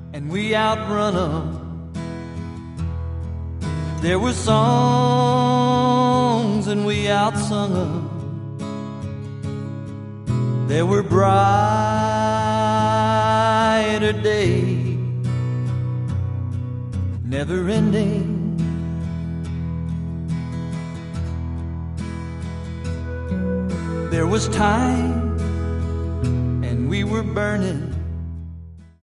and we outrun 'em. There were songs and we outsung 'em. There were brighter days, never ending. There was time and we were burning